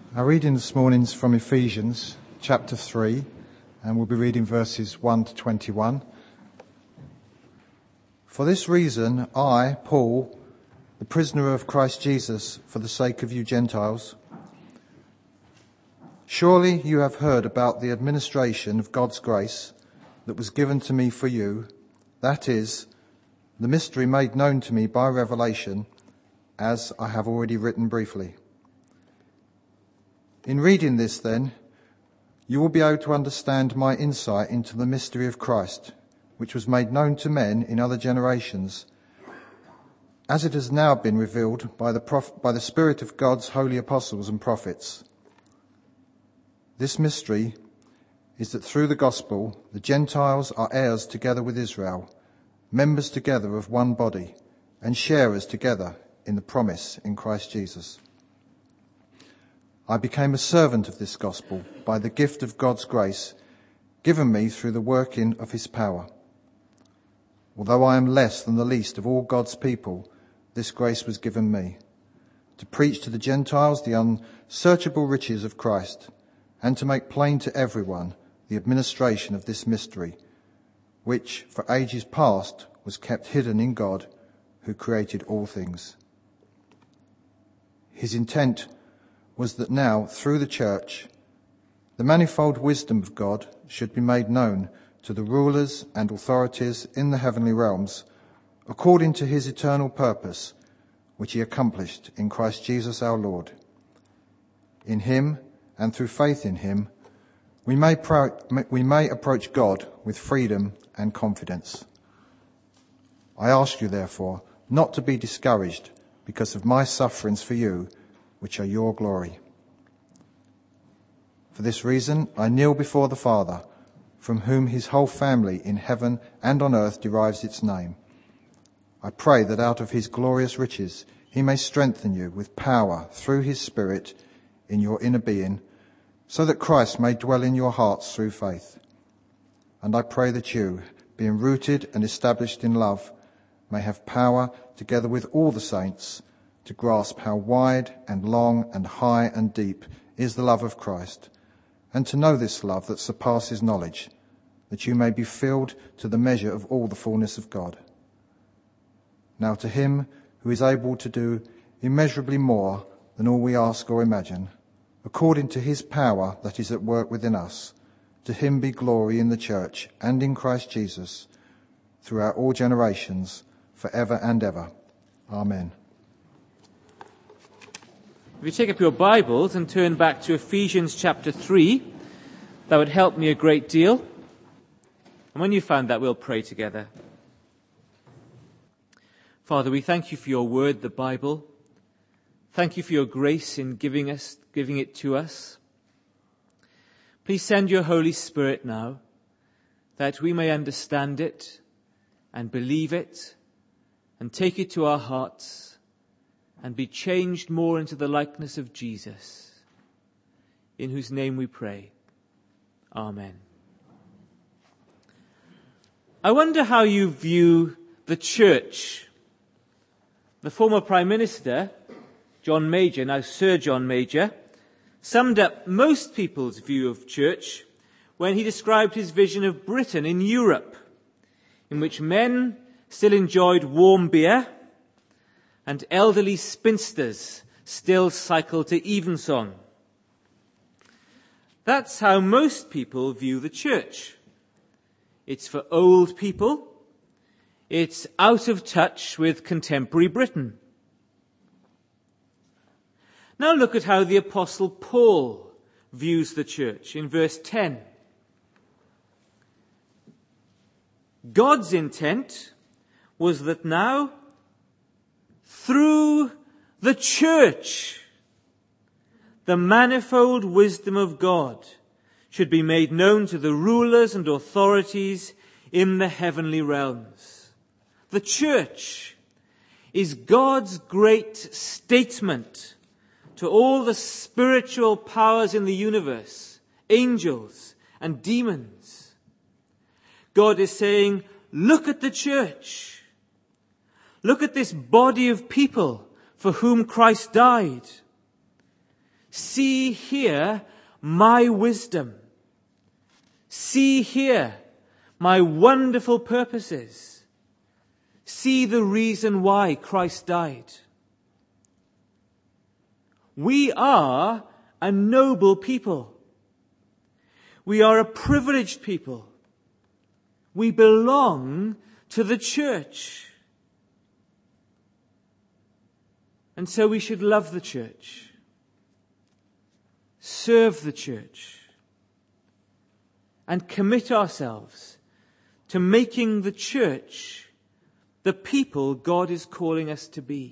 Our reading this morning is from Ephesians chapter 3, and we'll be reading verses 1 to 21. For this reason, I, Paul, the prisoner of Christ Jesus, for the sake of you Gentiles, surely you have heard about the administration of God's grace that was given to me for you, that is, the mystery made known to me by revelation, as I have already written briefly. In reading this, then, you will be able to understand my insight into the mystery of Christ, which was made known to men in other generations, as it has now been revealed by the Spirit of God's holy apostles and prophets. This mystery is that through the gospel, the Gentiles are heirs together with Israel, members together of one body, and sharers together in the promise in Christ Jesus. I became a servant of this gospel by the gift of God's grace given me through the working of his power. Although I am less than the least of all God's people, this grace was given me, to preach to the Gentiles the unsearchable riches of Christ, and to make plain to everyone the administration of this mystery, which for ages past was kept hidden in God, who created all things. His intent was that now, through the church, the manifold wisdom of God should be made known to the rulers and authorities in the heavenly realms, according to his eternal purpose, which he accomplished in Christ Jesus our Lord. In him, and through faith in him, we may approach God with freedom and confidence. I ask you, therefore, not to be discouraged because of my sufferings for you, which are your glory. For this reason, I kneel before the Father, from whom his whole family in heaven and on earth derives its name. I pray that out of his glorious riches he may strengthen you with power through his Spirit in your inner being, so that Christ may dwell in your hearts through faith. And I pray that you, being rooted and established in love, may have power, together with all the saints, to grasp how wide and long and high and deep is the love of Christ, and to know this love that surpasses knowledge, that you may be filled to the measure of all the fullness of God. Now to him who is able to do immeasurably more than all we ask or imagine, according to his power that is at work within us, to him be glory in the church and in Christ Jesus, throughout all generations, forever and ever. Amen. If you take up your Bibles and turn back to Ephesians chapter 3, that would help me a great deal. And when you found that, we'll pray together. Father, we thank you for your word, the Bible. Thank you for your grace in giving it to us. Please send your Holy Spirit now, that we may understand it and believe it and take it to our hearts, and be changed more into the likeness of Jesus, in whose name we pray. Amen. I wonder how you view the church. The former Prime Minister, John Major, now Sir John Major, summed up most people's view of church when he described his vision of Britain in Europe, in which men still enjoyed warm beer, and elderly spinsters still cycle to evensong. That's how most people view the church. It's for old people. It's out of touch with contemporary Britain. Now look at how the Apostle Paul views the church in verse 10. God's intent was that now, through the church, the manifold wisdom of God should be made known to the rulers and authorities in the heavenly realms. The church is God's great statement to all the spiritual powers in the universe, angels and demons. God is saying, look at the church. Look at this body of people for whom Christ died. See here my wisdom. See here my wonderful purposes. See the reason why Christ died. We are a noble people. We are a privileged people. We belong to the church. And so we should love the church, serve the church, and commit ourselves to making the church the people God is calling us to be.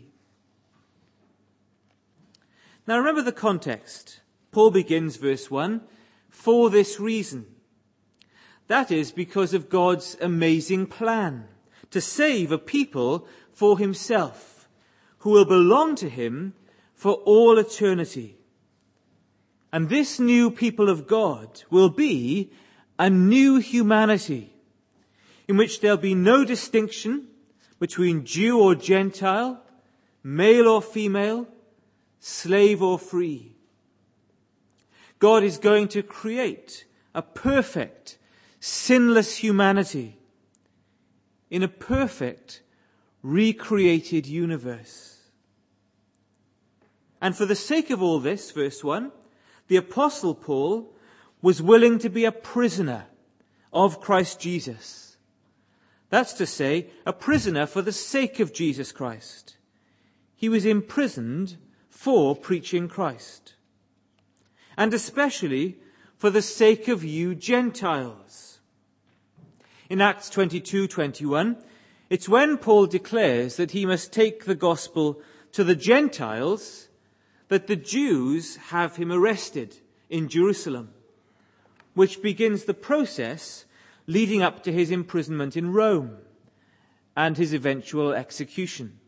Now remember the context. Paul begins verse 1, for this reason. That is because of God's amazing plan to save a people for himself, who will belong to him for all eternity. And this new people of God will be a new humanity in which there'll be no distinction between Jew or Gentile, male or female, slave or free. God is going to create a perfect, sinless humanity in a perfect, recreated universe. And for the sake of all this, verse 1, the Apostle Paul was willing to be a prisoner of Christ Jesus. That's to say, a prisoner for the sake of Jesus Christ. He was imprisoned for preaching Christ. And especially for the sake of you Gentiles. In Acts 22:21, it's when Paul declares that he must take the gospel to the Gentiles that the Jews have him arrested in Jerusalem, which begins the process leading up to his imprisonment in Rome and his eventual execution.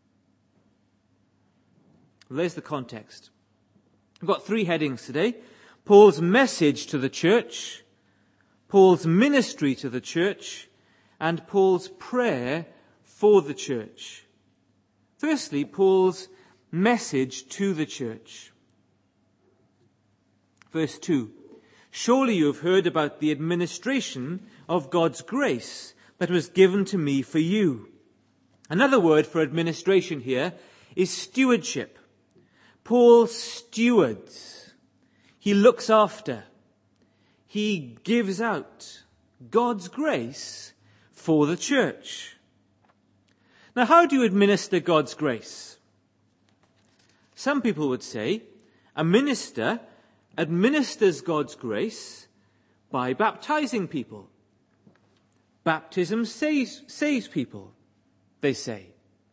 Well, there's the context. We've got 3 headings today. Paul's message to the church, Paul's ministry to the church, and Paul's prayer for the church. Firstly, Paul's message to the church. Verse 2. Surely you have heard about the administration of God's grace that was given to me for you. Another word for administration here is stewardship. Paul stewards. He looks after. He gives out God's grace for the church. Now, how do you administer God's grace? Some people would say a minister administers God's grace by baptizing people. Baptism saves people, they say.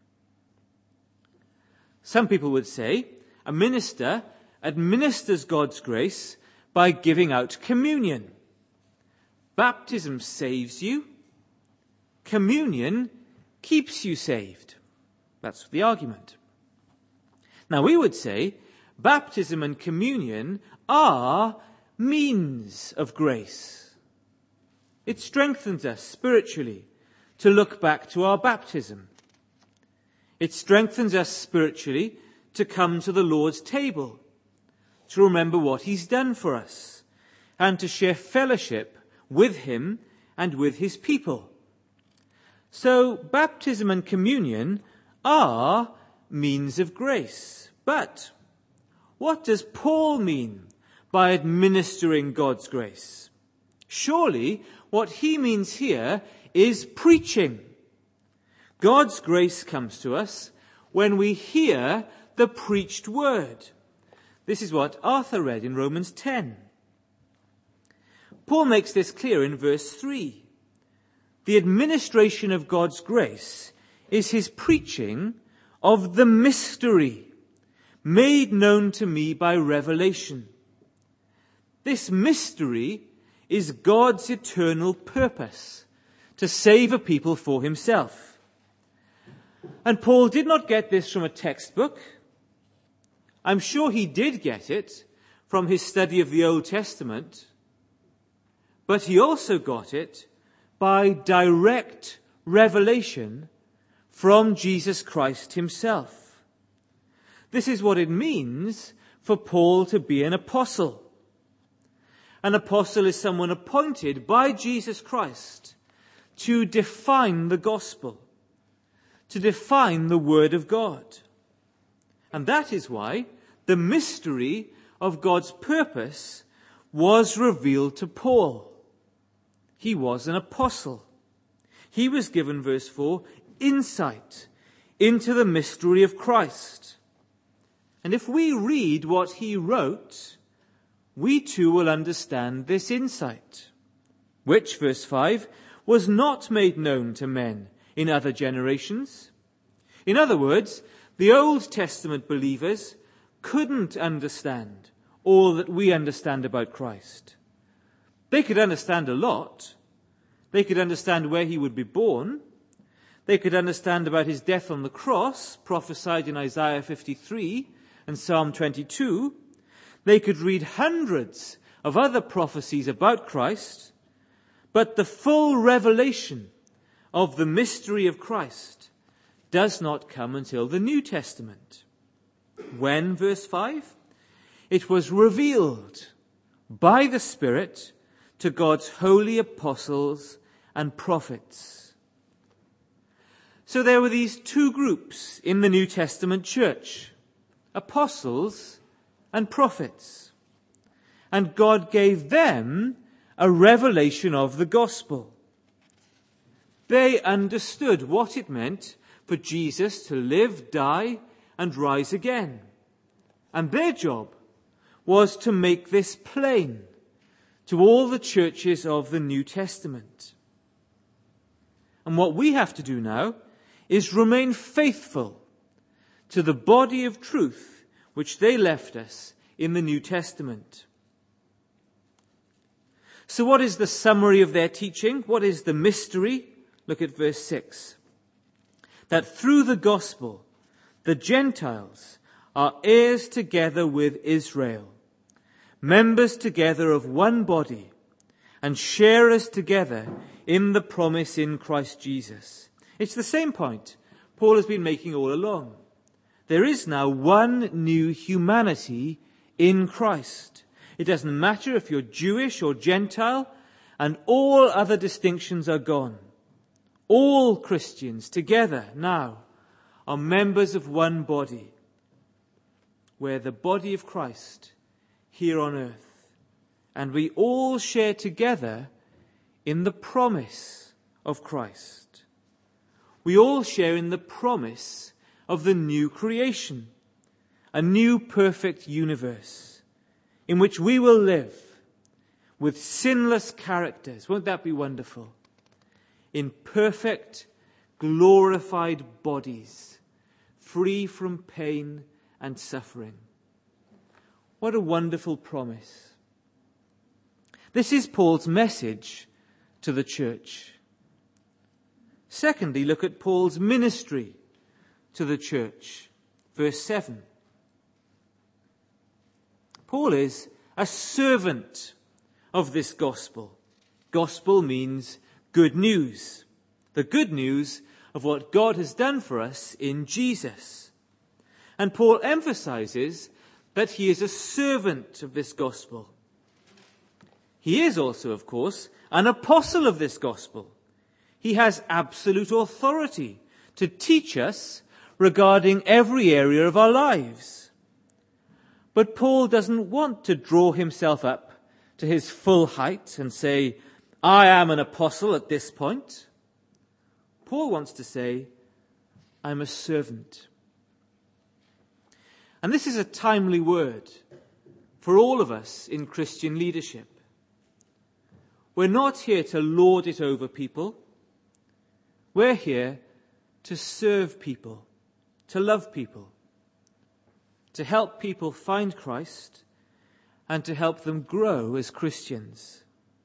Some people would say a minister administers God's grace by giving out communion. Baptism saves you. Communion keeps you saved. That's the argument. Now we would say baptism and communion are means of grace. It strengthens us spiritually to look back to our baptism. It strengthens us spiritually to come to the Lord's table, to remember what he's done for us, and to share fellowship with him and with his people. So baptism and communion are means of grace. But what does Paul mean by administering God's grace? Surely what he means here is preaching. God's grace comes to us when we hear the preached word. This is what Arthur read in Romans 10. Paul makes this clear in verse 3. The administration of God's grace is his preaching of the mystery made known to me by revelation. This mystery is God's eternal purpose to save a people for himself. And Paul did not get this from a textbook. I'm sure he did get it from his study of the Old Testament, but he also got it by direct revelation from Jesus Christ himself. This is what it means for Paul to be an apostle. An apostle is someone appointed by Jesus Christ to define the gospel, to define the word of God. And that is why the mystery of God's purpose was revealed to Paul. He was an apostle. He was given, verse 4, insight into the mystery of Christ. And if we read what he wrote, we too will understand this insight, which, verse 5, was not made known to men in other generations. In other words, the Old Testament believers couldn't understand all that we understand about Christ. They could understand a lot. They could understand where he would be born. They could understand about his death on the cross, prophesied in Isaiah 53 and Psalm 22. They could read hundreds of other prophecies about Christ, but the full revelation of the mystery of Christ does not come until the New Testament. When, verse 5? It was revealed by the Spirit to God's holy apostles and prophets. So there were these two groups in the New Testament church, apostles and prophets. And God gave them a revelation of the gospel. They understood what it meant for Jesus to live, die, and rise again. And their job was to make this plain to all the churches of the New Testament. And what we have to do now is remain faithful to the body of truth which they left us in the New Testament. So what is the summary of their teaching? What is the mystery? Look at verse 6. That through the gospel, the Gentiles are heirs together with Israel, members together of one body, and sharers together in the promise in Christ Jesus. It's the same point Paul has been making all along. There is now one new humanity in Christ. It doesn't matter if you're Jewish or Gentile, and all other distinctions are gone. All Christians together now are members of one body. We're the body of Christ here on earth. And we all share together in the promise of Christ. We all share in the promise of the new creation, a new perfect universe in which we will live with sinless characters. Won't that be wonderful? In perfect, glorified bodies, free from pain and suffering. What a wonderful promise. This is Paul's message to the church. Secondly, look at Paul's ministry to the church. Verse 7. Paul is a servant of this gospel. Gospel means good news. The good news of what God has done for us in Jesus. And Paul emphasizes that he is a servant of this gospel. He is also, of course, an apostle of this gospel. He has absolute authority to teach us regarding every area of our lives. But Paul doesn't want to draw himself up to his full height and say, I am an apostle at this point. Paul wants to say, I'm a servant. And this is a timely word for all of us in Christian leadership. We're not here to lord it over people. We're here to serve people, to love people, to help people find Christ, and to help them grow as Christians.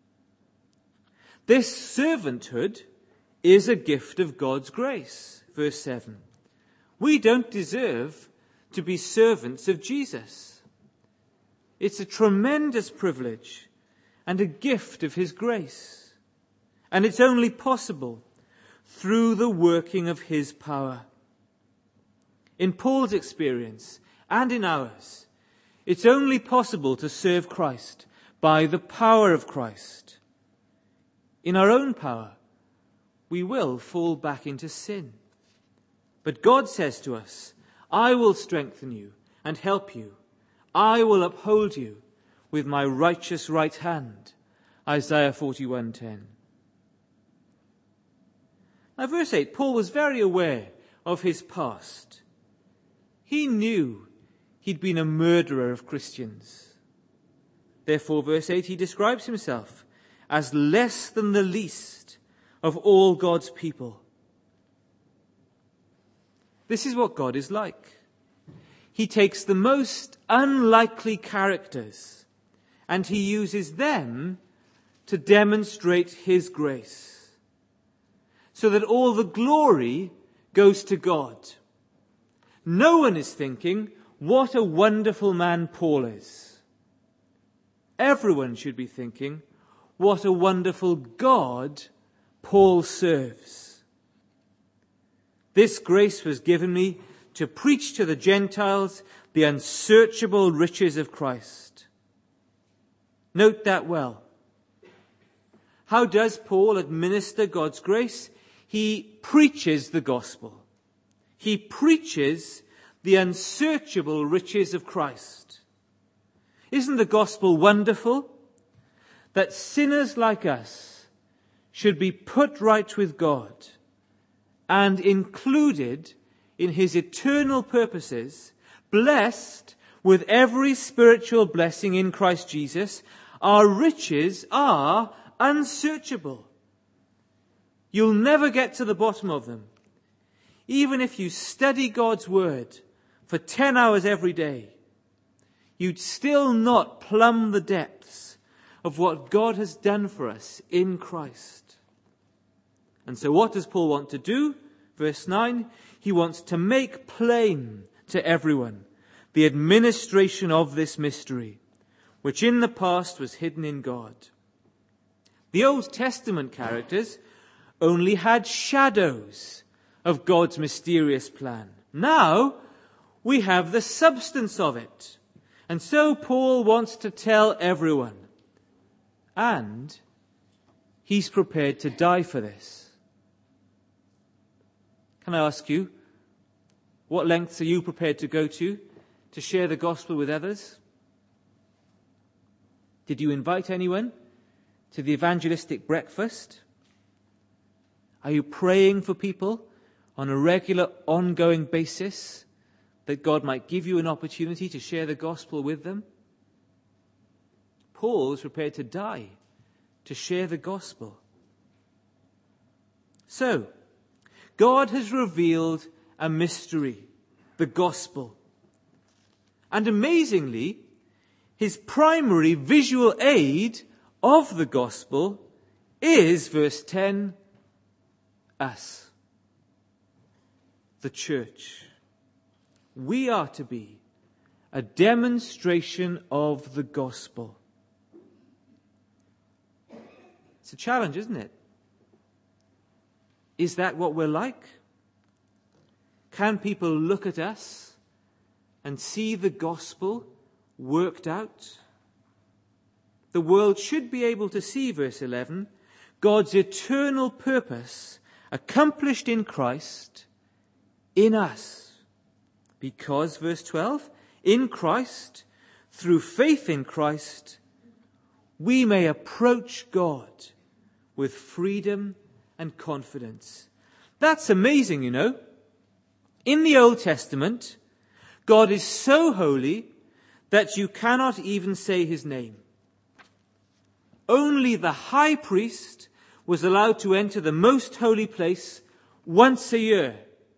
This servanthood is a gift of God's grace. Verse 7. We don't deserve to be servants of Jesus. It's a tremendous privilege and a gift of his grace. And it's only possible through the working of his power. In Paul's experience and in ours, It's only possible to serve Christ by the power of Christ. In our own power, we will fall back into sin. But God says to us, I will strengthen you and help you. I will uphold you with my righteous right hand. Isaiah 41:10. Now verse 8, Paul was very aware of his past. He knew he'd been a murderer of Christians. Therefore, verse 8, he describes himself as less than the least of all God's people. This is what God is like. He takes the most unlikely characters and he uses them to demonstrate his grace, so that all the glory goes to God. No one is thinking, what a wonderful man Paul is. Everyone should be thinking, what a wonderful God Paul serves. This grace was given me to preach to the Gentiles the unsearchable riches of Christ. Note that well. How does Paul administer God's grace? He preaches the gospel. He preaches the unsearchable riches of Christ. Isn't the gospel wonderful? That sinners like us should be put right with God and included in his eternal purposes, blessed with every spiritual blessing in Christ Jesus. Our riches are unsearchable. You'll never get to the bottom of them. Even if you study God's word for 10 hours every day, you'd still not plumb the depths of what God has done for us in Christ. And so what does Paul want to do? Verse 9, he wants to make plain to everyone the administration of this mystery, which in the past was hidden in God. The Old Testament characters only had shadows of God's mysterious plan. Now we have the substance of it. And so Paul wants to tell everyone. And he's prepared to die for this. Can I ask you, what lengths are you prepared to go to share the gospel with others? Did you invite anyone to the evangelistic breakfast? Are you praying for people on a regular, ongoing basis that God might give you an opportunity to share the gospel with them? Paul is prepared to die to share the gospel. So, God has revealed a mystery, the gospel. And amazingly, his primary visual aid of the gospel is, verse 10, us, the church. We are to be a demonstration of the gospel. It's a challenge, isn't it? Is that what we're like? Can people look at us and see the gospel worked out? The world should be able to see, verse 11, God's eternal purpose accomplished in Christ, in us. Because, verse 12, in Christ, through faith in Christ, we may approach God with freedom and confidence. That's amazing, you know. In the Old Testament, God is so holy that you cannot even say his name. Only the high priest was allowed to enter the most holy place once a year.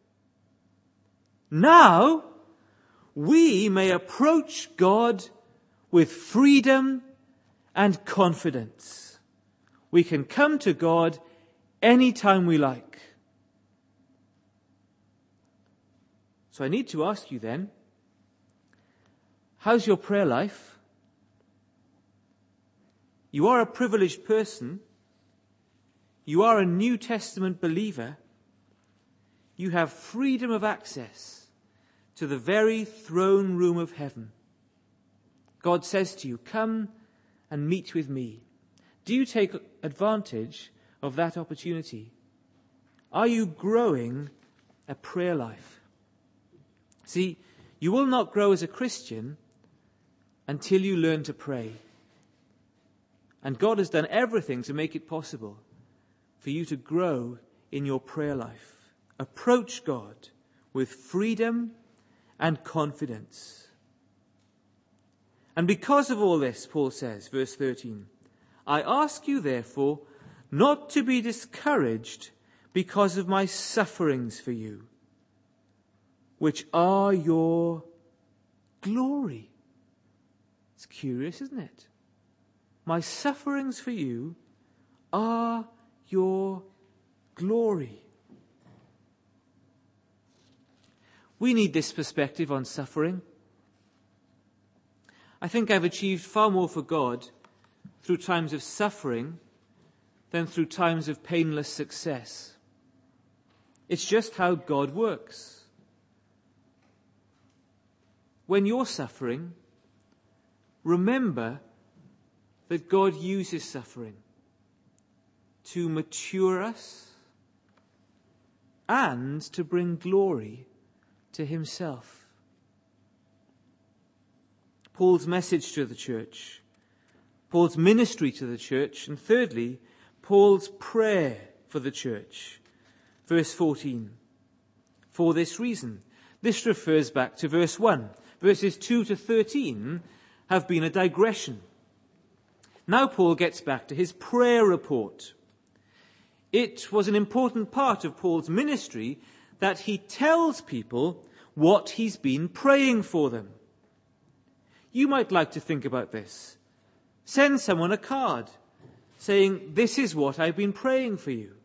Now, we may approach God with freedom and confidence. We can come to God anytime we like. So I need to ask you then, how's your prayer life? You are a privileged person. You are a New Testament believer. You have freedom of access to the very throne room of heaven. God says to you, come and meet with me. Do you take advantage of that opportunity? Are you growing a prayer life? See, you will not grow as a Christian until you learn to pray. And God has done everything to make it possible for you to grow in your prayer life. Approach God with freedom and confidence. And because of all this, Paul says, verse 13, I ask you therefore not to be discouraged because of my sufferings for you, which are your glory. It's curious, isn't it? My sufferings for you are your glory. We need this perspective on suffering. I think I've achieved far more for God through times of suffering than through times of painless success. It's just how God works. When you're suffering, remember that God uses suffering to mature us and to bring glory to himself. Paul's message to the church, Paul's ministry to the church, and thirdly, Paul's prayer for the church. Verse 14. For this reason. This refers back to verse 1. Verses 2 to 13 have been a digression. Now Paul gets back to his prayer report. It was an important part of Paul's ministry that he tells people what he's been praying for them. You might like to think about this. Send someone a card saying, this is what I've been praying for you.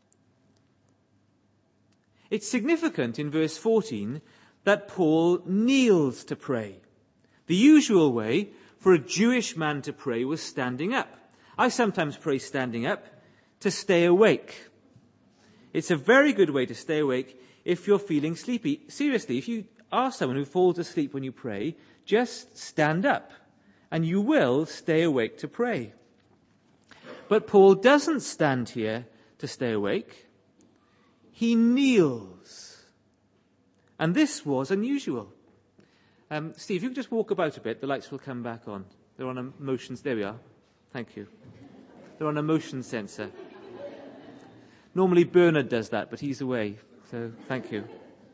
It's significant in verse 14 that Paul kneels to pray. The usual way for a Jewish man to pray was standing up. I sometimes pray standing up to stay awake. It's a very good way to stay awake if you're feeling sleepy. Seriously, if you are someone who falls asleep when you pray, just stand up and you will stay awake to pray. But Paul doesn't stand here to stay awake. He kneels. And this was unusual. Steve, you can just walk about a bit. The lights will come back on. They're on a motion. There we are. Thank you. They're on a motion sensor. Normally Bernard does that, but he's away. So thank you.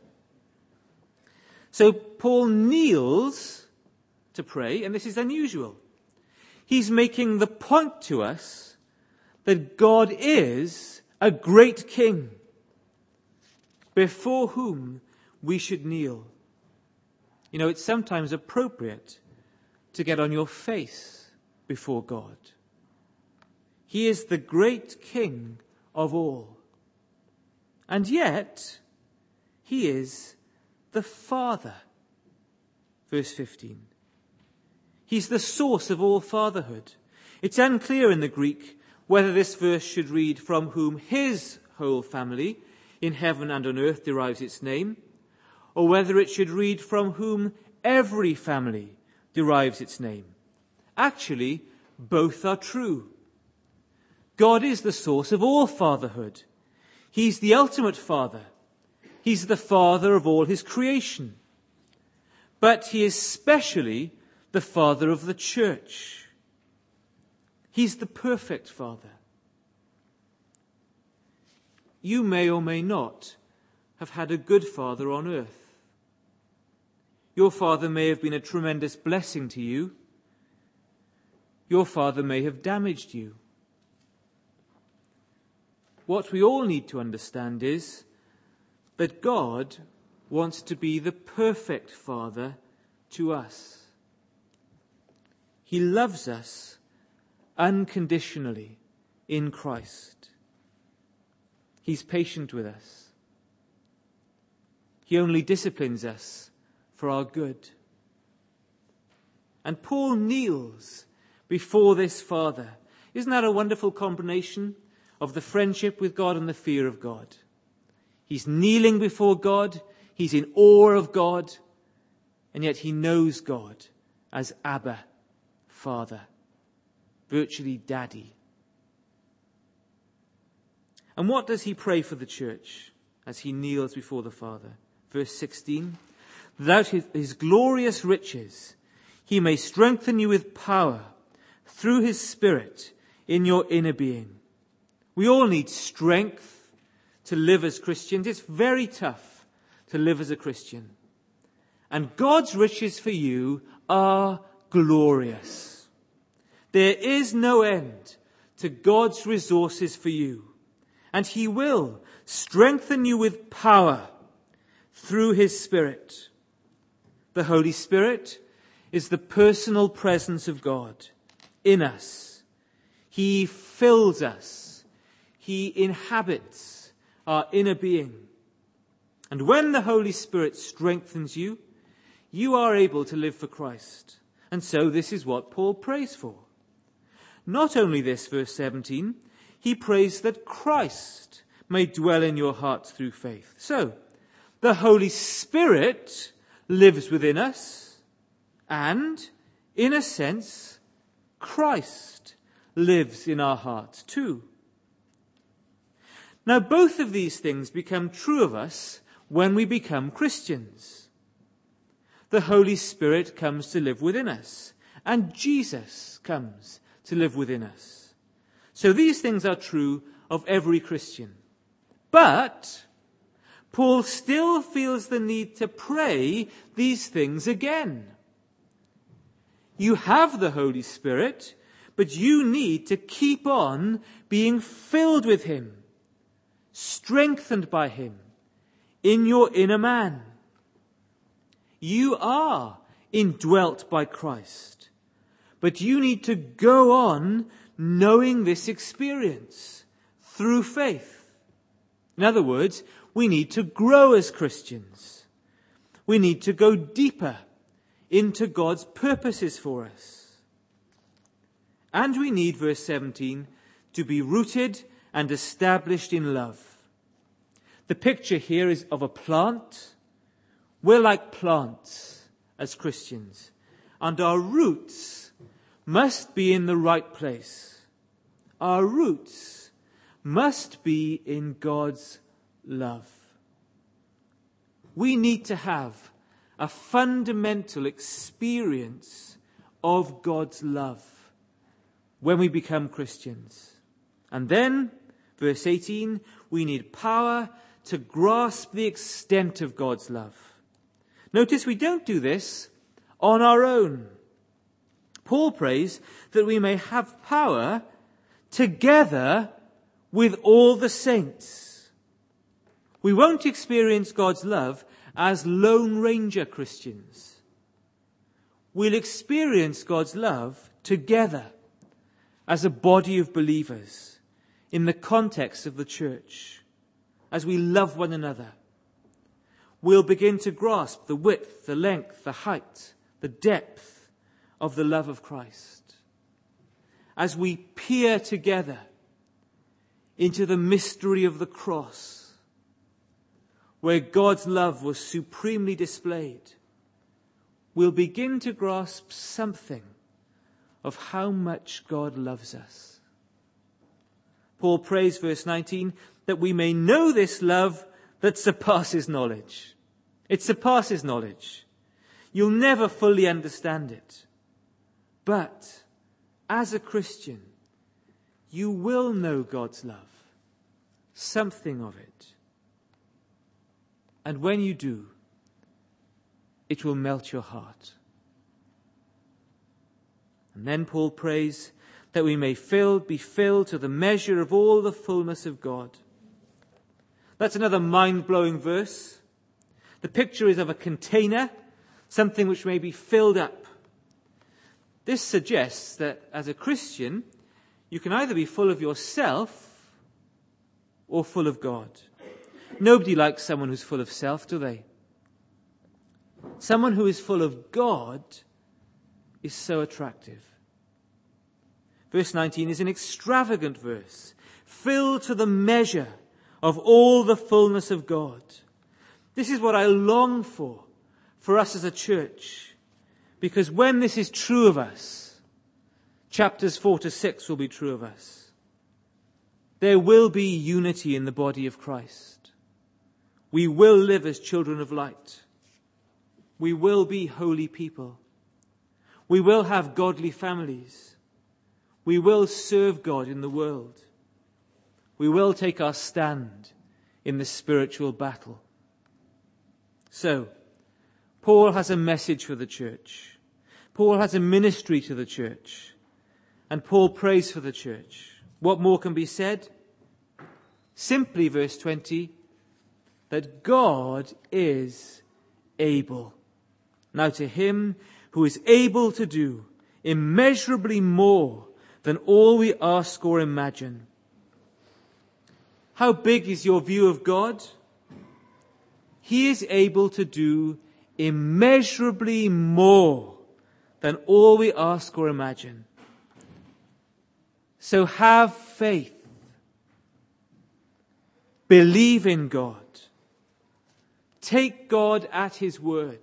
So Paul kneels to pray, and this is unusual. He's making the point to us that God is a great king before whom we should kneel. You know, it's sometimes appropriate to get on your face before God. He is the great king of all. And yet, he is the Father. Verse 15. He's the source of all fatherhood. It's unclear in the Greek whether this verse should read from whom his whole family in heaven and on earth derives its name, or whether it should read from whom every family derives its name. Actually, both are true. God is the source of all fatherhood. He's the ultimate father. He's the father of all his creation. But he is specially the father of the church. He's the perfect father. You may or may not have had a good father on earth. Your father may have been a tremendous blessing to you. Your father may have damaged you. What we all need to understand is that God wants to be the perfect father to us. He loves us unconditionally in Christ. He's patient with us. He only disciplines us for our good. And Paul kneels before this Father. Isn't that a wonderful combination of the friendship with God and the fear of God? He's kneeling before God. He's in awe of God. And yet he knows God as Abba, Father, virtually Daddy. And what does he pray for the church as he kneels before the Father? Verse 16, that out his glorious riches he may strengthen you with power through his Spirit in your inner being. We all need strength to live as Christians. It's very tough to live as a Christian. And God's riches for you are glorious. There is no end to God's resources for you. And he will strengthen you with power through his Spirit. The Holy Spirit is the personal presence of God in us. He fills us. He inhabits our inner being. And when the Holy Spirit strengthens you, you are able to live for Christ. And so this is what Paul prays for. Not only this, verse 17, he prays that Christ may dwell in your hearts through faith. So, the Holy Spirit lives within us, and, in a sense, Christ lives in our hearts too. Now, both of these things become true of us when we become Christians. The Holy Spirit comes to live within us, and Jesus comes to live within us. So these things are true of every Christian. But Paul still feels the need to pray these things again. You have the Holy Spirit, but you need to keep on being filled with him, strengthened by him in your inner man. You are indwelt by Christ, but you need to go on knowing this experience through faith. In other words, we need to grow as Christians. We need to go deeper into God's purposes for us. And we need, verse 17, to be rooted and established in love. The picture here is of a plant. We're like plants as Christians, and our roots must be in the right place. Our roots must be in God's love. We need to have a fundamental experience of God's love when we become Christians. And then, verse 18, we need power to grasp the extent of God's love. Notice we don't do this on our own. Paul prays that we may have power together with all the saints. We won't experience God's love as Lone Ranger Christians. We'll experience God's love together as a body of believers in the context of the church, as we love one another. We'll begin to grasp the width, the length, the height, the depth of the love of Christ. As we peer together into the mystery of the cross, where God's love was supremely displayed, we'll begin to grasp something of how much God loves us. Paul prays, verse 19, that we may know this love that surpasses knowledge. It surpasses knowledge. You'll never fully understand it. But as a Christian, you will know God's love, something of it. And when you do, it will melt your heart. And then Paul prays that we may be filled to the measure of all the fullness of God. That's another mind-blowing verse. The picture is of a container, something which may be filled up. This suggests that as a Christian, you can either be full of yourself or full of God. Nobody likes someone who's full of self, do they? Someone who is full of God is so attractive. Verse 19 is an extravagant verse, filled to the measure of all the fullness of God. This is what I long for us as a church, because when this is true of us, chapters 4 to 6 will be true of us. There will be unity in the body of Christ. We will live as children of light. We will be holy people. We will have godly families. We will serve God in the world. We will take our stand in the spiritual battle. So, Paul has a message for the church. Paul has a ministry to the church. And Paul prays for the church. What more can be said? Simply, verse 20, that God is able. Now to him who is able to do immeasurably more than all we ask or imagine. How big is your view of God? He is able to do immeasurably more than all we ask or imagine. So have faith. Believe in God. Take God at his word.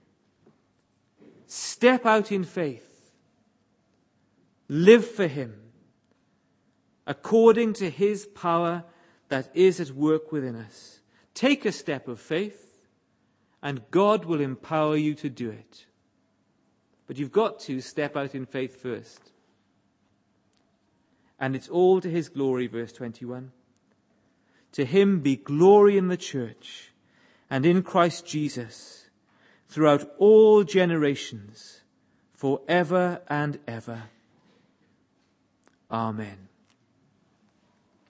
Step out in faith. Live for him according to his power that is at work within us. Take a step of faith and God will empower you to do it. But you've got to step out in faith first. And it's all to his glory, verse 21. To him be glory in the church and in Christ Jesus throughout all generations, forever and ever. Amen.